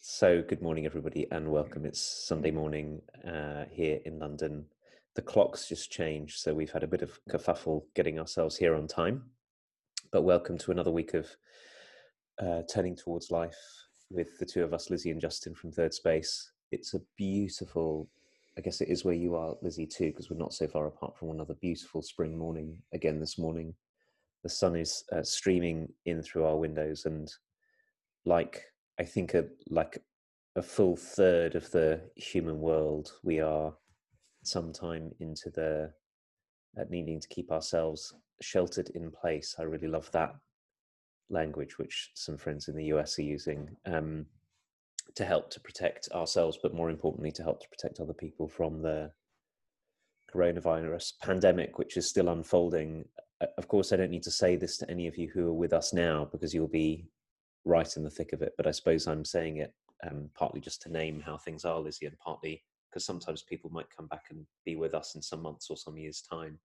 So good morning, everybody, and welcome. It's Sunday morning here in London. The clock's just changed, so we've had a bit of kerfuffle getting ourselves here on time. But welcome to another week of Turning Towards Life with the two of us, Lizzie and Justin from Third Space. It's a beautiful, I guess it is where you are, Lizzie, too, because we're not so far apart from one another. Beautiful spring morning again this morning. The sun is streaming in through our windows, and I think a full third of the human world, we are sometime into the needing to keep ourselves sheltered in place. I really love that language, which some friends in the US are using to help to protect ourselves, but more importantly, to help to protect other people from the coronavirus pandemic, which is still unfolding. Of course, I don't need to say this to any of you who are with us now, because you'll be right in the thick of it. But I suppose I'm saying it partly just to name how things are, Lizzie, and partly because sometimes people might come back and be with us in some months or some years' time.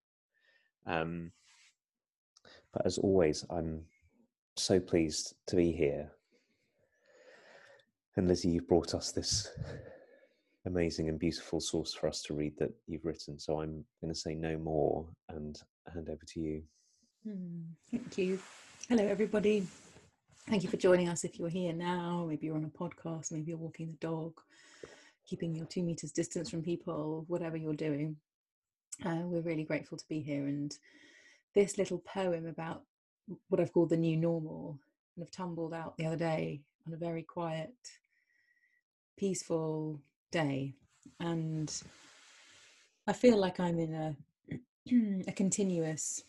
But as always, I'm so pleased to be here. And Lizzie, you've brought us this amazing and beautiful source for us to read that you've written. So I'm going to say no more and hand over to you. Thank you. Hello, everybody. Thank you for joining us. If you're here now, maybe you're on a podcast, maybe you're walking the dog, keeping your 2 meters distance from people, whatever you're doing. We're really grateful to be here. And this little poem about what I've called the new normal kind of tumbled out the other day on a very quiet, peaceful day. And I feel like I'm in a continuous,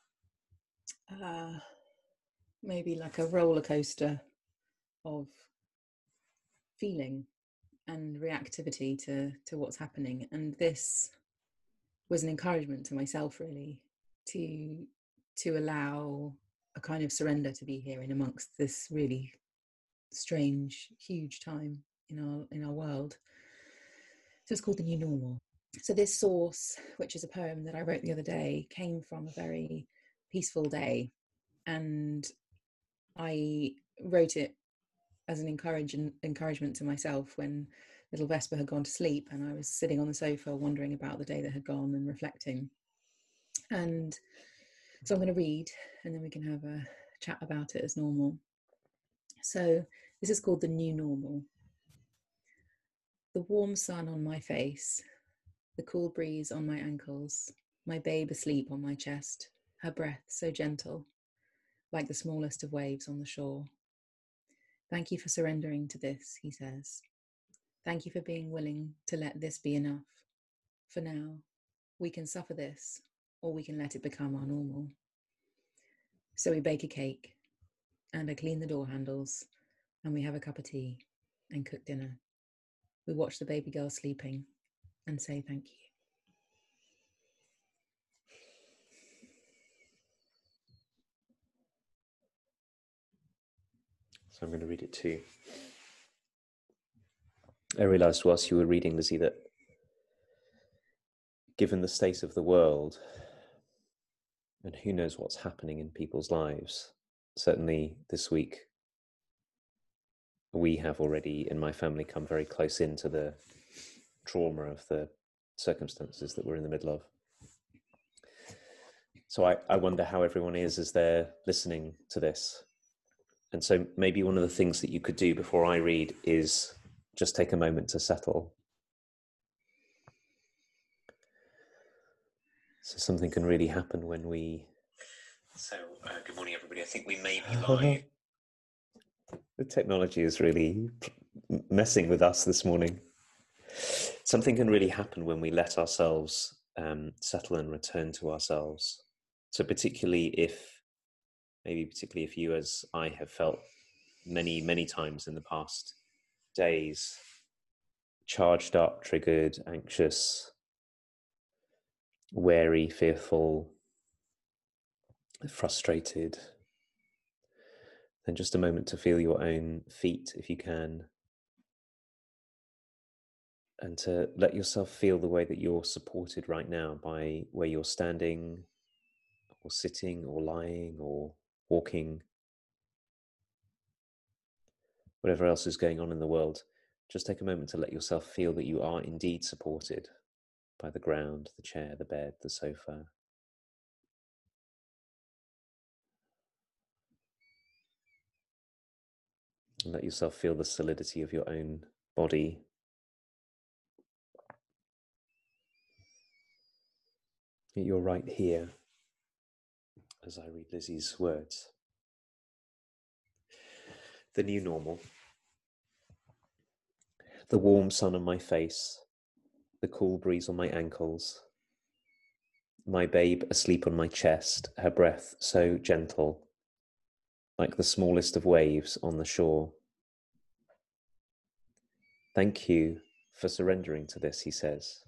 maybe like a roller coaster of feeling and reactivity to what's happening. And this was an encouragement to myself, really, to allow a kind of surrender to be here in amongst this really strange, huge time in our world. So it's called The New Normal. So this source, which is a poem that I wrote the other day, came from a very peaceful day, and I wrote it as an encouragement to myself when little Vesper had gone to sleep, and I was sitting on the sofa wondering about the day that had gone and reflecting. And so I'm going to read, and then we can have a chat about it as normal. So this is called The New Normal. The warm sun on my face, the cool breeze on my ankles, my babe asleep on my chest, her breath so gentle, like the smallest of waves on the shore. Thank you for surrendering to this, he says. Thank you for being willing to let this be enough. For now, we can suffer this, or we can let it become our normal. So we bake a cake, and I clean the door handles, and we have a cup of tea and cook dinner. We watch the baby girl sleeping and say thank you. So I'm going to read it too. I realised whilst you were reading, Lizzie, that given the state of the world, and who knows what's happening in people's lives, certainly this week, we have already, in my family, come very close into the trauma of the circumstances that we're in the middle of. So I wonder how everyone is as they're listening to this. And so maybe one of the things that you could do before I read is just take a moment to settle. So something can really happen when we... So good morning, everybody. I think we may be live. The technology is really messing with us this morning. Something can really happen when we let ourselves settle and return to ourselves. So particularly if you, as I have felt many, many times in the past days, charged up, triggered, anxious, wary, fearful, frustrated, then just a moment to feel your own feet if you can, and to let yourself feel the way that you're supported right now by where you're standing or sitting or lying or walking. whatever else is going on in the world, just take a moment to let yourself feel that you are indeed supported by the ground, the chair, the bed, the sofa. And let yourself feel the solidity of your own body. You're right here as I read Lizzie's words. The new normal. The warm sun on my face, the cool breeze on my ankles, my babe asleep on my chest, her breath so gentle, like the smallest of waves on the shore. Thank you for surrendering to this, he says.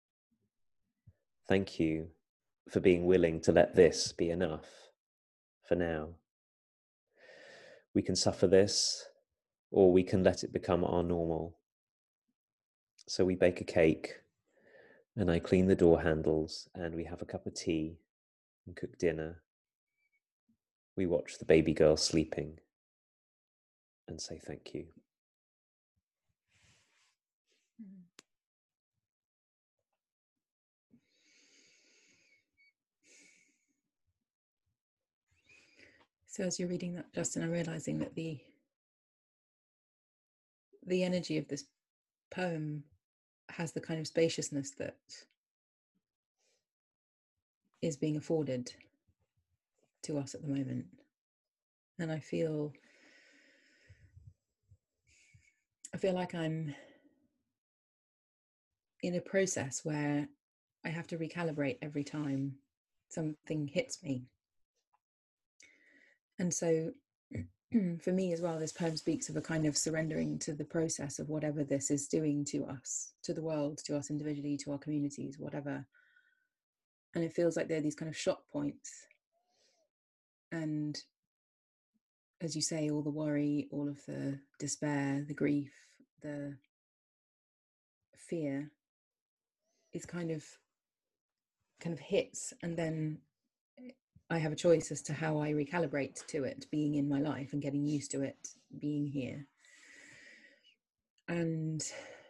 Thank you for being willing to let this be enough for now. We can suffer this, or we can let it become our normal. So we bake a cake, and I clean the door handles, and we have a cup of tea and cook dinner. We watch the baby girl sleeping and say thank you. So as you're reading that, Justin, I'm realizing that the energy of this poem has the kind of spaciousness that is being afforded to us at the moment. And I feel like I'm in a process where I have to recalibrate every time something hits me. And so for me as well, this poem speaks of a kind of surrendering to the process of whatever this is doing to us, to the world, to us individually, to our communities, whatever. And it feels like there are these kind of shock points. And as you say, all the worry, all of the despair, the grief, the fear is kind of hits, and then I have a choice as to how I recalibrate to it being in my life and getting used to it being here. And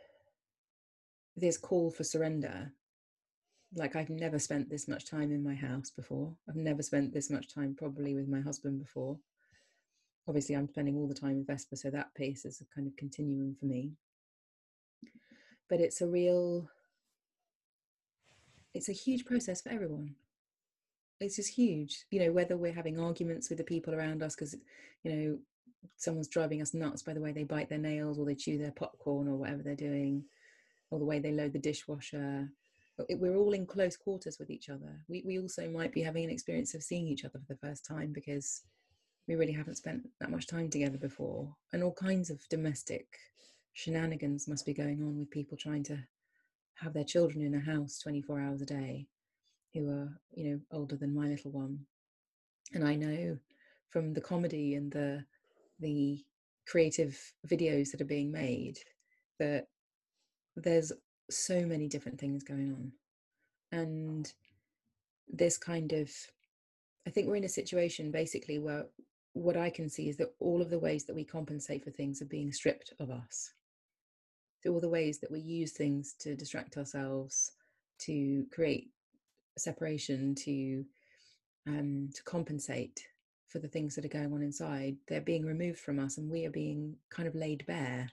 this call for surrender, like I've never spent this much time in my house before. I've never spent this much time probably with my husband before. Obviously I'm spending all the time with Vesper, so that pace is a kind of continuum for me. But it's a huge process for everyone. It's just huge, whether we're having arguments with the people around us because, someone's driving us nuts by the way they bite their nails or they chew their popcorn or whatever they're doing, or the way they load the dishwasher. We're all in close quarters with each other. We also might be having an experience of seeing each other for the first time because we really haven't spent that much time together before. And all kinds of domestic shenanigans must be going on with people trying to have their children in a house 24 hours a day who are, older than my little one. And I know from the comedy and the creative videos that are being made that there's so many different things going on. And this kind of, I think we're in a situation basically where what I can see is that all of the ways that we compensate for things are being stripped of us. So all the ways that we use things to distract ourselves, to create separation, to compensate for the things that are going on inside, they're being removed from us, and we are being kind of laid bare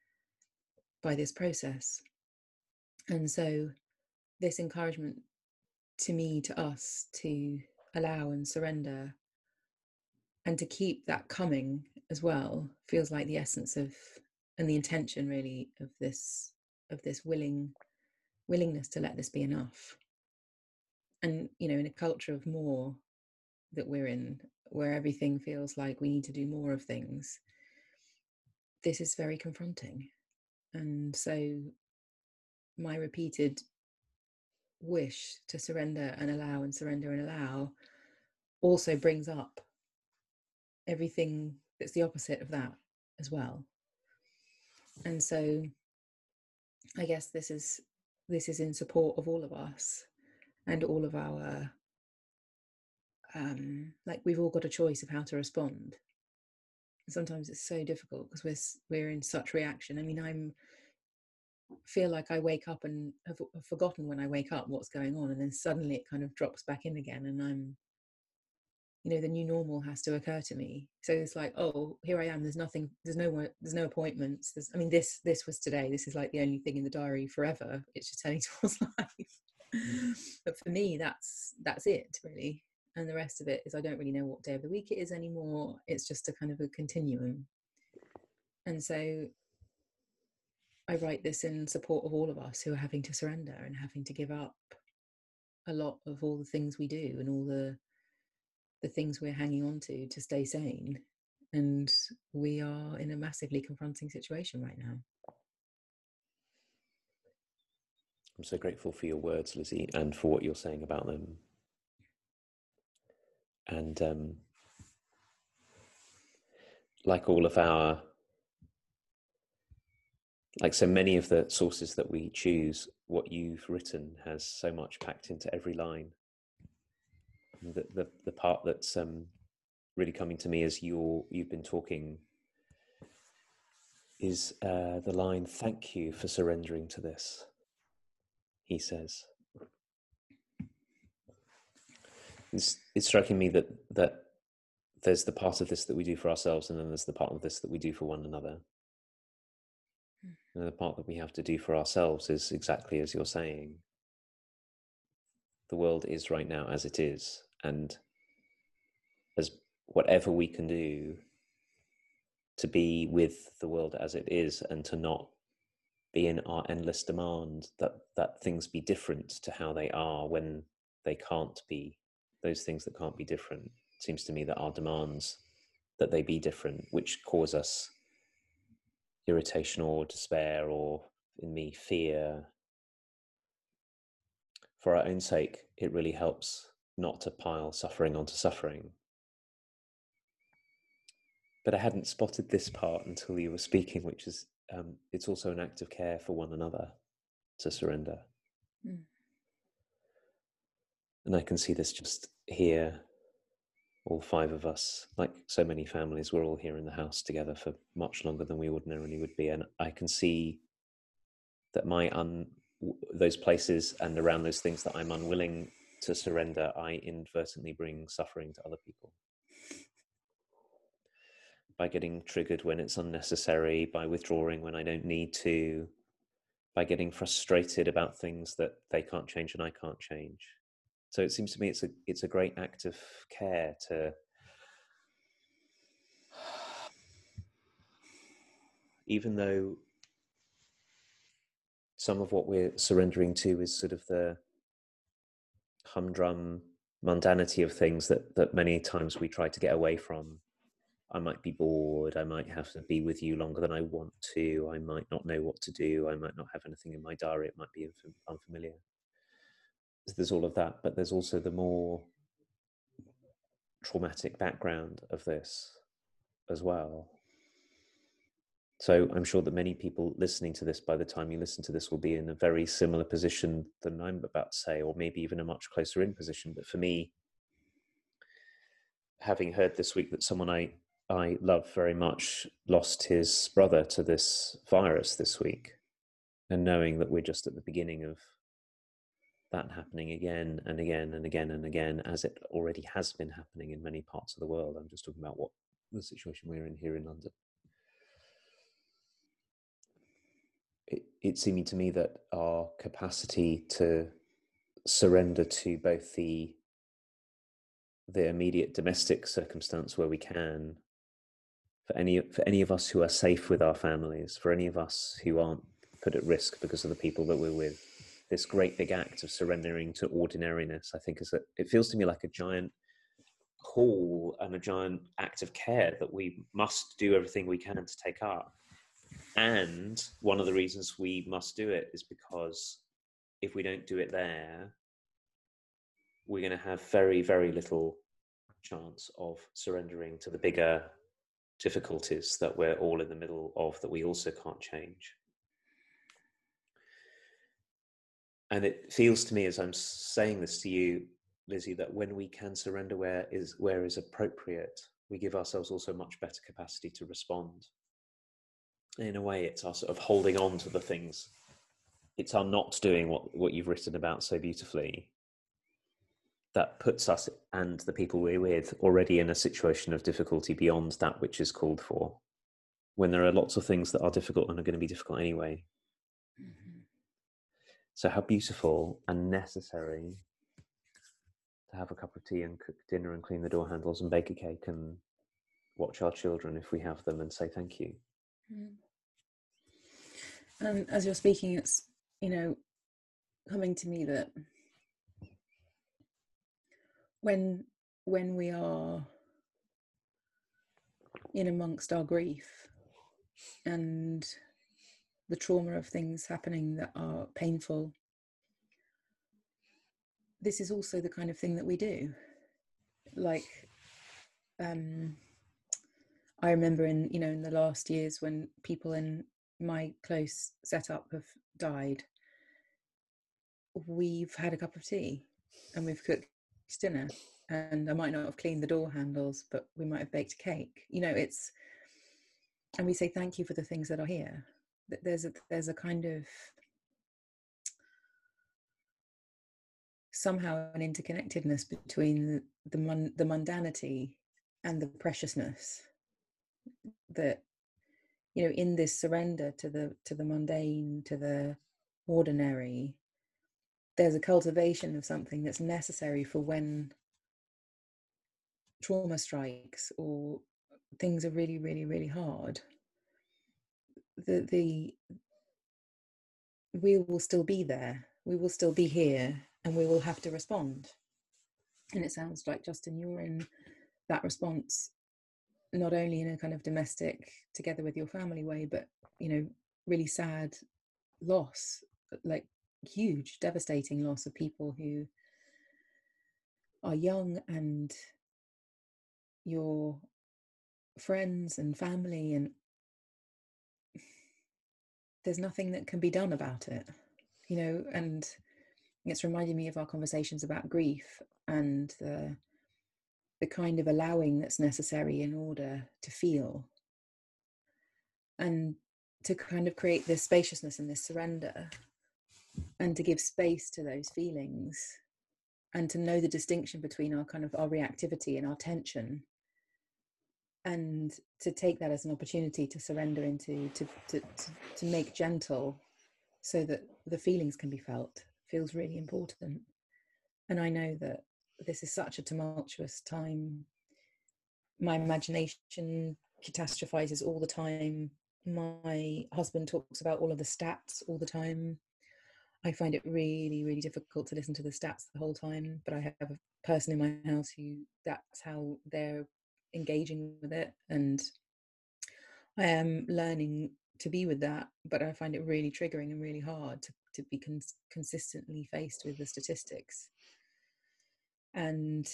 by this process. And so this encouragement to me, to us, to allow and surrender and to keep that coming as well feels like the essence of, and the intention really of this willingness to let this be enough. And in a culture of more that we're in, where everything feels like we need to do more of things, this is very confronting. And so my repeated wish to surrender and allow and surrender and allow also brings up everything that's the opposite of that as well. And so I guess this is in support of all of us and all of our like we've all got a choice of how to respond. sometimes it's so difficult because we're in such reaction. I mean, feel like I wake up and have forgotten when I wake up what's going on, and then suddenly it kind of drops back in again, and I'm, the new normal has to occur to me. So it's like, oh, here I am, there's nothing, there's no appointments, I mean, this was today, this is like the only thing in the diary forever, it's just heading towards life. But for me, that's it really, and the rest of it is I don't really know what day of the week it is anymore. It's just a kind of a continuum. And so I write this in support of all of us who are having to surrender and having to give up a lot of all the things we do and all the things we're hanging on to stay sane. And we are in a massively confronting situation right now. I'm so grateful for your words, Lizzie, and for what you're saying about them. And like all of like so many of the sources that we choose, what you've written has so much packed into every line. The part that's really coming to me as you've been talking is the line, "Thank you for surrendering to this," he says. It's striking me that there's the part of this that we do for ourselves, and then there's the part of this that we do for one another. And the part that we have to do for ourselves is exactly as you're saying. The world is right now as it is, and as whatever we can do to be with the world as it is, and to not be in our endless demand that things be different to how they are when they can't be. Those things that can't be different, it seems to me that our demands that they be different, which cause us irritation or despair, or in me fear, for our own sake, it really helps not to pile suffering onto suffering. But I hadn't spotted this part until you were speaking, which is it's also an act of care for one another to surrender. And I can see this just here, all 5 of us, like so many families, we're all here in the house together for much longer than we ordinarily would be. And I can see that those places and around those things that I'm unwilling to surrender, I inadvertently bring suffering to other people. By getting triggered when it's unnecessary, by withdrawing when I don't need to, by getting frustrated about things that they can't change and I can't change. So it seems to me it's a great act of care to, even though some of what we're surrendering to is sort of the humdrum mundanity of things that many times we try to get away from. I might be bored, I might have to be with you longer than I want to, I might not know what to do, I might not have anything in my diary, it might be unfamiliar. There's all of that, but there's also the more traumatic background of this as well. So I'm sure that many people listening to this, by the time you listen to this, will be in a very similar position than I'm about to say, or maybe even a much closer in position. But for me, having heard this week that someone I love very much lost his brother to this virus this week, and knowing that we're just at the beginning of that happening again and again and again and again, as it already has been happening in many parts of the world. I'm just talking about what the situation we're in here in London. It's seeming to me that our capacity to surrender to both the immediate domestic circumstance where we can, for any of us who are safe with our families, for any of us who aren't put at risk because of the people that we're with, this great big act of surrendering to ordinariness, I think it feels to me like a giant call and a giant act of care that we must do everything we can to take up. And one of the reasons we must do it is because if we don't do it there, we're going to have very, very little chance of surrendering to the bigger difficulties that we're all in the middle of, that we also can't change. And it feels to me, as I'm saying this to you, Lizzie, that when we can surrender where is appropriate, we give ourselves also much better capacity to respond. In a way, it's our sort of holding on to the things. It's our not doing what you've written about so beautifully that puts us and the people we're with already in a situation of difficulty beyond that which is called for, when there are lots of things that are difficult and are going to be difficult anyway. Mm-hmm. So how beautiful and necessary to have a cup of tea and cook dinner and clean the door handles and bake a cake and watch our children if we have them and say thank you. And as you're speaking, it's, coming to me that when we are in amongst our grief and the trauma of things happening that are painful, this is also the kind of thing that we do. Like, I remember in the last years when people in my close setup have died, we've had a cup of tea and we've cooked dinner, and I might not have cleaned the door handles, but we might have baked a cake. And we say thank you for the things that are here. There's a kind of somehow an interconnectedness between the mundanity and the preciousness, that in this surrender to the mundane, to the ordinary, there's a cultivation of something that's necessary for when trauma strikes or things are really, really, really hard. We will still be there, we will still be here, and we will have to respond. And it sounds like, Justin, you're in that response, not only in a kind of domestic, together with your family way, but really sad loss, like huge, devastating loss of people who are young and your friends and family, and there's nothing that can be done about it, and it's reminding me of our conversations about grief and the kind of allowing that's necessary in order to feel, and to kind of create this spaciousness and this surrender, and to give space to those feelings, and to know the distinction between our reactivity and our tension, and to take that as an opportunity to surrender into, to make gentle, so that the feelings can be felt, feels really important. And I know that this is such a tumultuous time. My imagination catastrophizes all the time. My husband talks about all of the stats all the time. I find it really, really difficult to listen to the stats the whole time, but I have a person in my house who that's how they're engaging with it, and I am learning to be with that, but I find it really triggering and really hard to be consistently faced with the statistics. And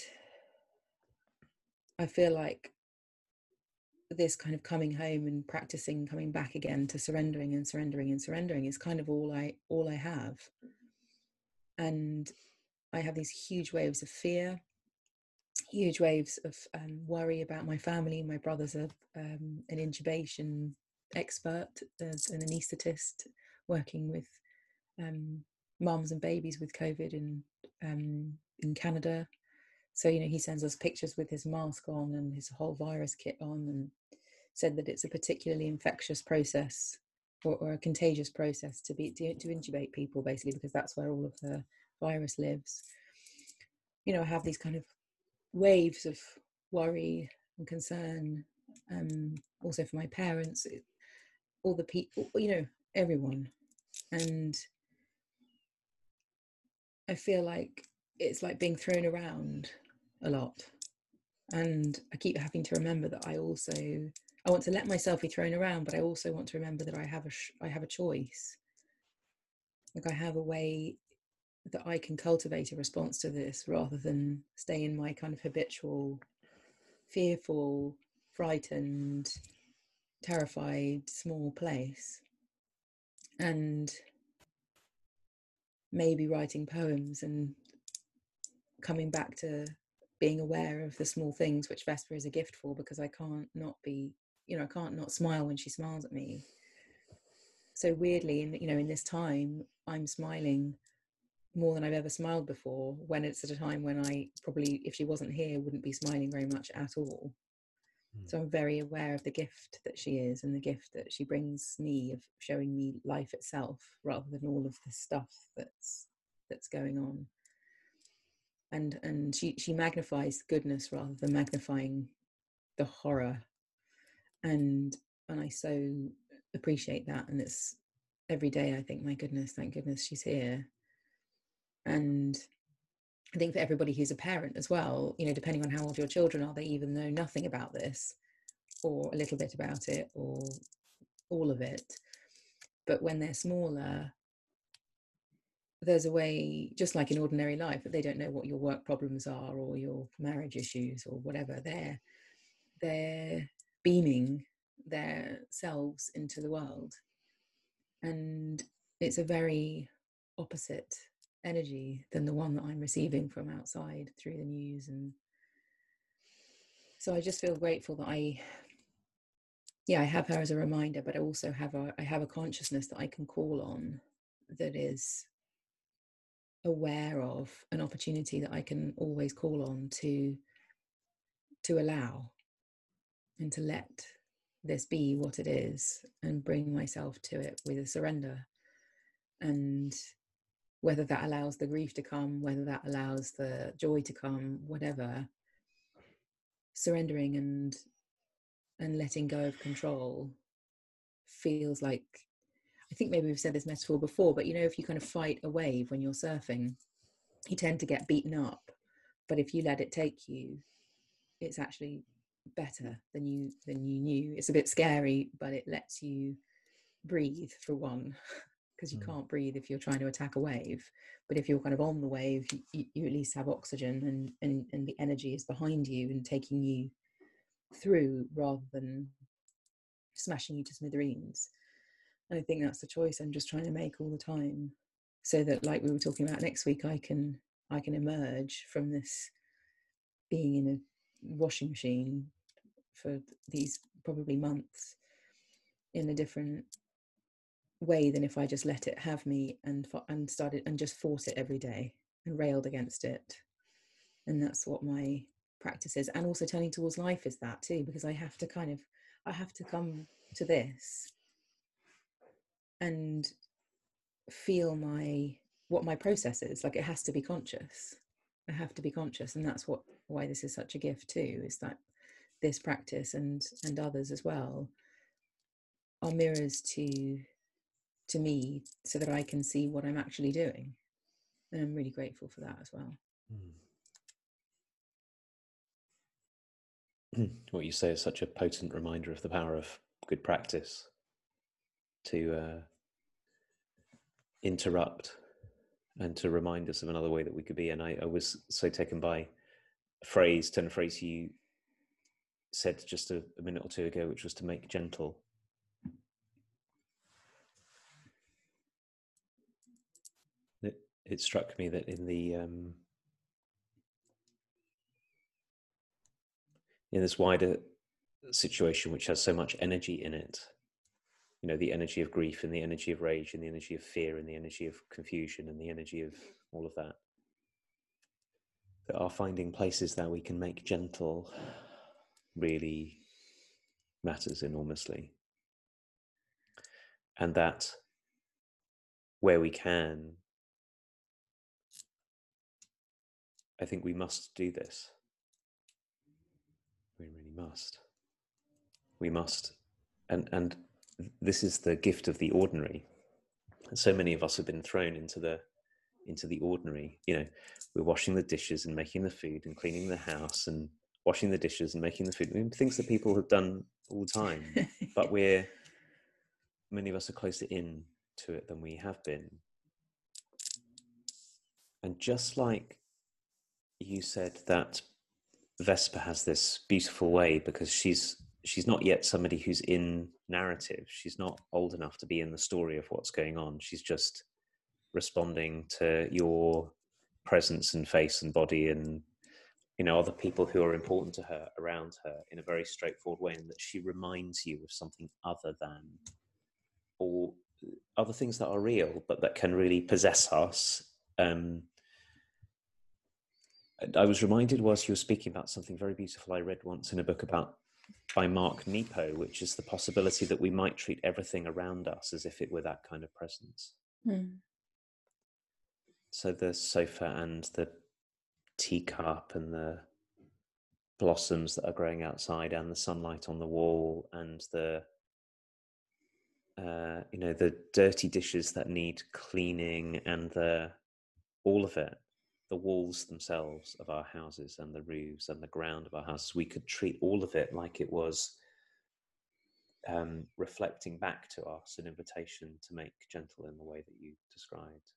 I feel like this kind of coming home and practicing coming back again to surrendering and surrendering and surrendering is kind of all I have. And I have these huge waves of fear, huge waves of worry about my family. My brother's an intubation expert, as an anaesthetist, working with mums and babies with COVID in Canada. So he sends us pictures with his mask on and his whole virus kit on, and said that it's a particularly infectious process or a contagious process to intubate people, basically, because that's where all of the virus lives. I have these kind of waves of worry and concern, also for my parents, all the people, everyone. And I feel like it's like being thrown around a lot, and I keep having to remember that I want to let myself be thrown around, but I also want to remember that I have a choice. Like, I have a way that I can cultivate a response to this, rather than stay in my kind of habitual, fearful, frightened, terrified, small place. And maybe writing poems and coming back to being aware of the small things, which Vesper is a gift for, because I can't not be, I can't not smile when she smiles at me. So weirdly, in this time, I'm smiling more than I've ever smiled before, when it's at a time when I probably, if she wasn't here, wouldn't be smiling very much at all. So I'm very aware of the gift that she is, and the gift that she brings me of showing me life itself, rather than all of the stuff that's going on. And she magnifies goodness rather than magnifying the horror. And I so appreciate that. And it's every day I think, my goodness, thank goodness she's here. And I think for everybody who's a parent as well, depending on how old your children are, they even know nothing about this, or a little bit about it, or all of it. But when they're smaller, there's a way, just like in ordinary life, that they don't know what your work problems are or your marriage issues or whatever. They're beaming their selves into the world, and it's a very opposite energy than the one that I'm receiving from outside through the news. And so I just feel grateful that I have her as a reminder, but I also have a consciousness that I can call on, that is aware of an opportunity that I can always call on to allow and to let this be what it is, and bring myself to it with a surrender. And whether that allows the grief to come, whether that allows the joy to come, whatever, surrendering and letting go of control feels like, I think maybe we've said this metaphor before, but if you kind of fight a wave when you're surfing, you tend to get beaten up. But if you let it take you, it's actually better than you knew. It's a bit scary, but it lets you breathe, for one, because you can't breathe if you're trying to attack a wave. But if you're kind of on the wave, you at least have oxygen, and the energy is behind you and taking you through, rather than smashing you to smithereens. And I think that's the choice I'm just trying to make all the time, so that, like we were talking about next week, I can emerge from this being in a washing machine for these probably months in a different way than if I just let it have me and started and just fought it every day and railed against it. And that's what my practice is. And also turning towards life is that too, because I have to come to this and feel what my process is. Like, it has to be conscious. I have to be conscious. And that's why this is such a gift too, is that this practice and others as well are mirrors to me, so that I can see what I'm actually doing. And I'm really grateful for that as well. What you say is such a potent reminder of the power of good practice to interrupt and to remind us of another way that we could be. And I was so taken by a phrase you said just a minute or two ago, which was to make gentle. It struck me that in this wider situation, which has so much energy in it, the energy of grief and the energy of rage and the energy of fear and the energy of confusion and the energy of all of that are finding places that we can make gentle really matters enormously. And that where we can, I think we must do this. We really must. We must. And this is the gift of the ordinary. So many of us have been thrown into the ordinary. We're washing the dishes and making the food and cleaning the house and washing the dishes and making the food. Things that people have done all the time. But many of us are closer in to it than we have been. And just like you said that Vesper has this beautiful way, because she's not yet somebody who's in narrative. She's not old enough to be in the story of what's going on. She's just responding to your presence and face and body and other people who are important to her around her in a very straightforward way, and that she reminds you of something other than, or other things that are real, but that can really possess us. I was reminded whilst you were speaking about something very beautiful I read once in a book by Mark Nepo, which is the possibility that we might treat everything around us as if it were that kind of presence. So the sofa and the teacup and the blossoms that are growing outside and the sunlight on the wall and the dirty dishes that need cleaning and all of it, the walls themselves of our houses and the roofs and the ground of our houses, we could treat all of it like it was reflecting back to us an invitation to make gentle in the way that you described.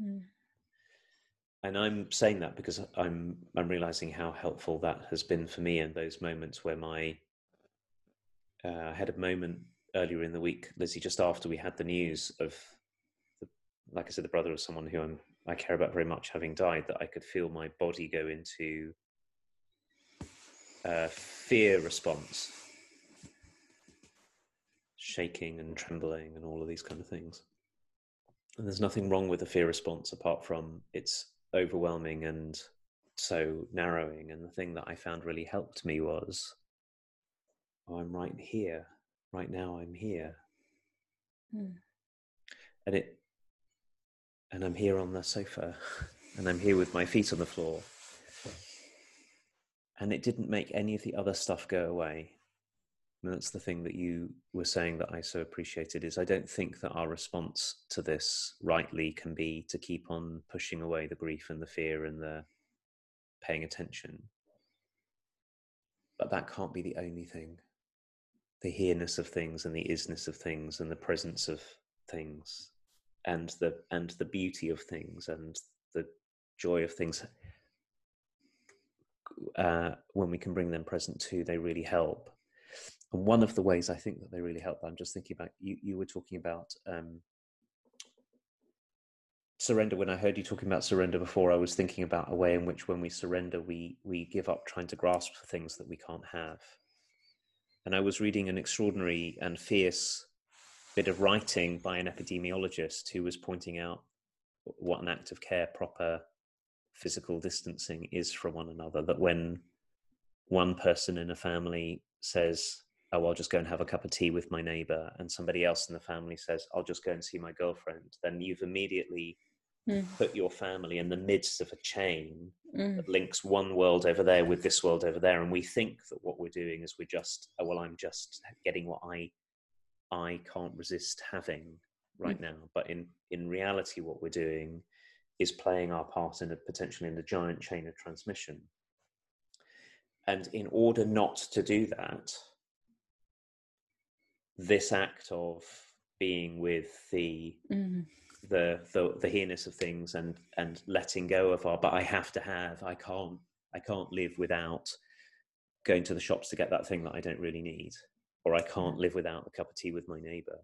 And I'm saying that because I'm realizing how helpful that has been for me in those moments where I had a moment earlier in the week, Lizzie, just after we had the news of, like I said, the brother of someone who I care about very much having died, that I could feel my body go into fear response, shaking and trembling and all of these kind of things. And there's nothing wrong with the fear response apart from it's overwhelming and so narrowing. And the thing that I found really helped me was, I'm right here. Right now I'm here. And I'm here on the sofa and I'm here with my feet on the floor. And it didn't make any of the other stuff go away. And that's the thing that you were saying that I so appreciated, is I don't think that our response to this rightly can be to keep on pushing away the grief and the fear and the paying attention. But that can't be the only thing. The here-ness of things and the isness of things and the presence of things and the beauty of things and the joy of things, when we can bring them present too, they really help. And one of the ways I think that they really help, I'm just thinking about, you were talking about surrender. When I heard you talking about surrender before, I was thinking about a way in which when we surrender, we give up trying to grasp for things that we can't have. And I was reading an extraordinary and fierce bit of writing by an epidemiologist who was pointing out what an act of care, proper physical distancing is from one another. That when one person in a family says, oh, I'll just go and have a cup of tea with my neighbor, and somebody else in the family says, I'll just go and see my girlfriend, then you've immediately put your family in the midst of a chain that links one world over there with this world over there. And we think that what we're doing is we're just, oh, well, I'm just getting what I can't resist having right now. But in reality, what we're doing is playing our part potentially in the giant chain of transmission. And in order not to do that, this act of being with the here-ness of things and letting go of but I have to have, I can't live without going to the shops to get that thing that I don't really need, or I can't live without a cup of tea with my neighbor.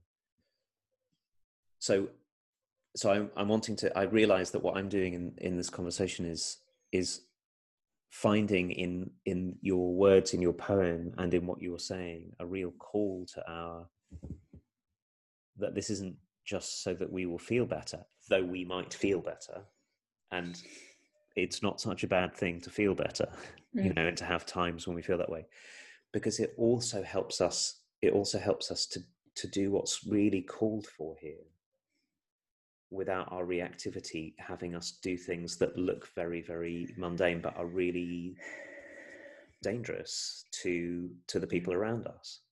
So I'm wanting to, I realize that what I'm doing in this conversation is finding in your words, in your poem, and in what you were saying, a real call to that this isn't just so that we will feel better, though we might feel better. And it's not such a bad thing to feel better, and to have times when we feel that way, because it also helps us to do what's really called for here, without our reactivity having us do things that look very, very mundane, but are really dangerous to the people around us.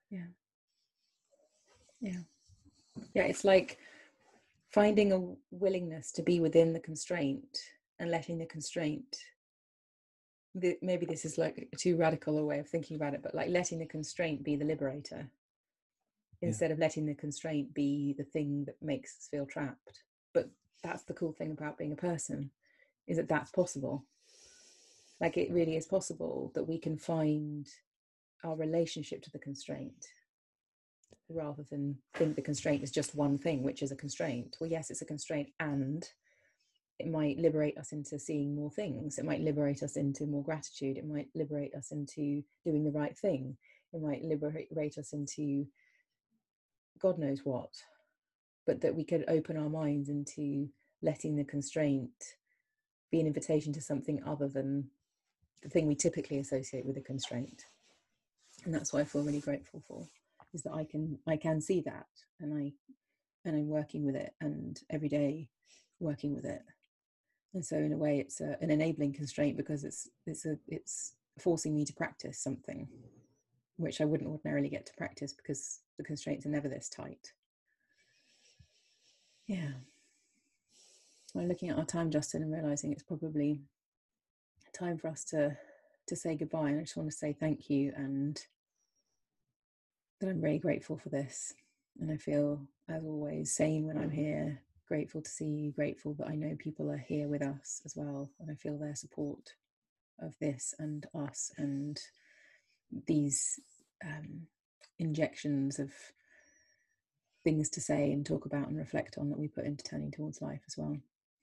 Yeah, it's like finding a willingness to be within the constraint and letting the constraint, maybe this is like too radical a way of thinking about it, but like letting the constraint be the liberator instead of letting the constraint be the thing that makes us feel trapped. But that's the cool thing about being a person, is that that's possible. Like, it really is possible that we can find our relationship to the constraint rather than think the constraint is just one thing, which is a constraint. Well, yes, it's a constraint, and it might liberate us into seeing more things. It might liberate us into more gratitude. It might liberate us into doing the right thing. It might liberate us into God knows what. But that we could open our minds into letting the constraint be an invitation to something other than the thing we typically associate with a constraint. And that's what I feel really grateful for, is that I can see that, and I'm working with it, and every day working with it. And so in a way it's an enabling constraint, because it's forcing me to practice something which I wouldn't ordinarily get to practice because the constraints are never this tight. Yeah. I'm looking at our time, Justin, and realizing it's probably time for us to say goodbye. And I just want to say thank you, and that I'm really grateful for this. And I feel, as always, saying when I'm here, grateful to see you, grateful that I know people are here with us as well, and I feel their support of this and us and these injections of things to say and talk about and reflect on that we put into Turning Towards Life as well.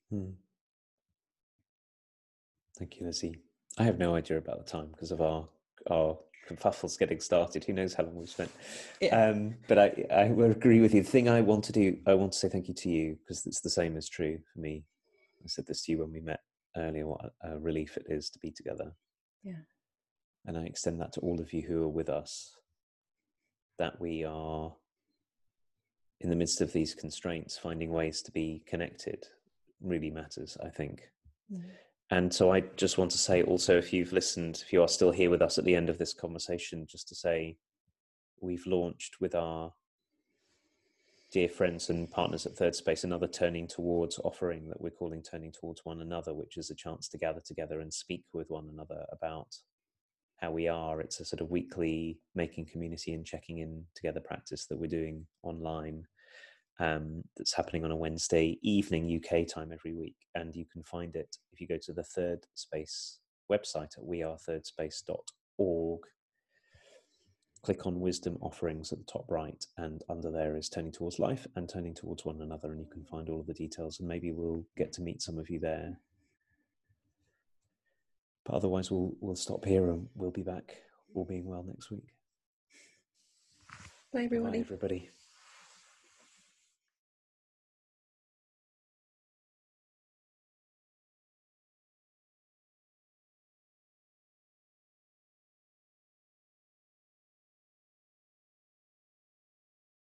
Thank you, Lizzie. I have no idea about the time because of our kerfuffles getting started. Who knows how long we've spent? Yeah. But I will agree with you. The thing I want to do, I want to say thank you to you, because it's the same is true for me. I said this to you when we met earlier, what a relief it is to be together. Yeah. And I extend that to all of you who are with us, that we are in the midst of these constraints, finding ways to be connected really matters, I think. And so I just want to say also, if you've listened, if you are still here with us at the end of this conversation, just to say we've launched with our dear friends and partners at Third Space another Turning Towards offering that we're calling Turning Towards One Another, which is a chance to gather together and speak with one another about how we are. It's a sort of weekly making community and checking in together practice that we're doing online. That's happening on a Wednesday evening UK time every week, and you can find it if you go to the Third Space website at wearethirdSpace.org. Click on Wisdom Offerings at the top right, and under there is Turning Towards Life and Turning Towards One Another, and you can find all of the details, and maybe we'll get to meet some of you there. But otherwise we'll stop here, and we'll be back, all being well, next week. Bye everybody. Bye everybody.